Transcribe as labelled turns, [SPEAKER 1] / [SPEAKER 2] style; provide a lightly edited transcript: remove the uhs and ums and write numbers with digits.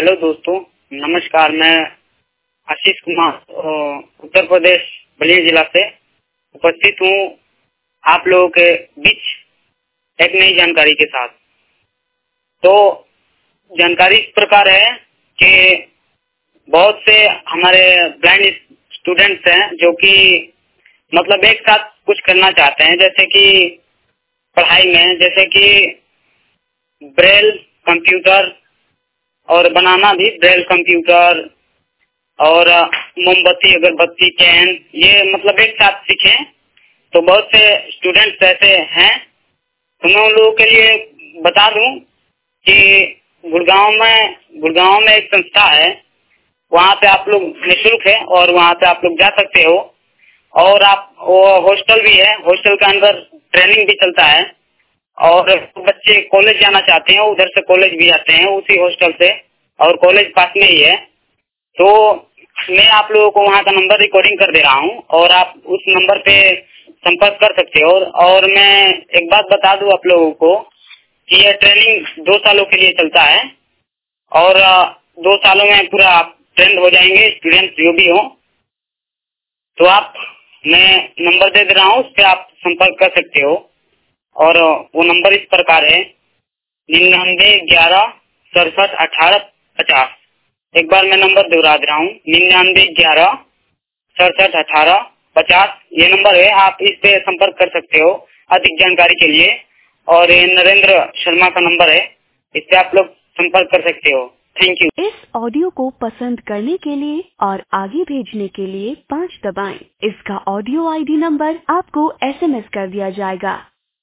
[SPEAKER 1] Hello दोस्तों, नमस्कार। मैं आशीष कुमार उत्तर प्रदेश बलिया जिला से उपस्थित हूँ आप लोगों के बीच एक नई जानकारी के साथ। तो जानकारी इस प्रकार है कि बहुत से हमारे ब्लाइंड स्टूडेंट्स हैं जो कि मतलब एक साथ कुछ करना चाहते हैं, जैसे कि पढ़ाई में, जैसे कि ब्रेल कंप्यूटर और बनाना भी ब्रेल कंप्यूटर और मोमबत्ती, अगरबत्ती, पेन, ये मतलब एक साथ सीखें। तो बहुत से स्टूडेंट्स ऐसे हैं, तो मैं उन लोगों के लिए बता दूं कि गुड़गांव में एक संस्था है, वहाँ पे आप लोग निःशुल्क है और वहाँ पे आप लोग जा सकते हो। और आप वो हॉस्टल भी है, हॉस्टल के अंदर ट्रेनिंग भी चलता है और बच्चे कॉलेज जाना चाहते हैं उधर से कॉलेज भी आते हैं उसी हॉस्टल से, और कॉलेज पास में ही है। तो मैं आप लोगों को वहाँ का नंबर रिकॉर्डिंग कर दे रहा हूँ और आप उस नंबर पे संपर्क कर सकते हो। और मैं एक बात बता दूं आप लोगों को कि यह ट्रेनिंग 2 सालों के लिए चलता है और 2 सालों में पूरा आप ट्रेंड हो जाएंगे, स्टूडेंट जो भी हो। तो मैं नंबर दे दे रहा हूँ, उस पर आप संपर्क कर सकते हो। और वो नंबर इस प्रकार है 9911671850। एक बार मैं नंबर दोहरा दे रहा हूँ, 9911671850। ये नंबर है, आप इस पे संपर्क कर सकते हो अधिक जानकारी के लिए। और ये नरेंद्र शर्मा का नंबर है, इस पे आप लोग संपर्क कर सकते हो। Thank you.
[SPEAKER 2] इस ऑडियो को पसंद करने के लिए और आगे भेजने के लिए 5 दबाएं। इसका ऑडियो आईडी नंबर आपको SMS कर दिया जाएगा।